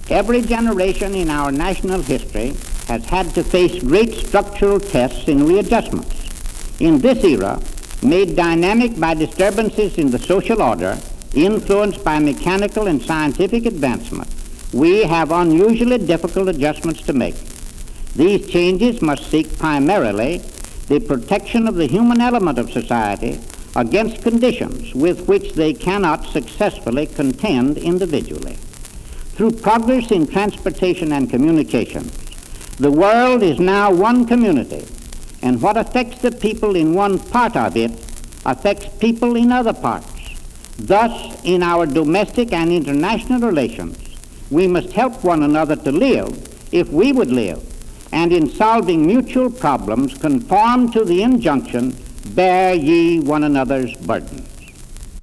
Every generation in our national history has had to face great structural tests in readjustments. In this era, made dynamic by disturbances in the social order, influenced by mechanical and scientific advancement, we have unusually difficult adjustments to make. These changes must seek primarily the protection of the human element of society against conditions with which they cannot successfully contend individually. Through progress in transportation and communication, the world is now one community, and what affects the people in one part of it affects people in other parts. Thus, in our domestic and international relations, we must help one another to live if we would live, and in solving mutual problems conform to the injunction, bear ye one another's burden.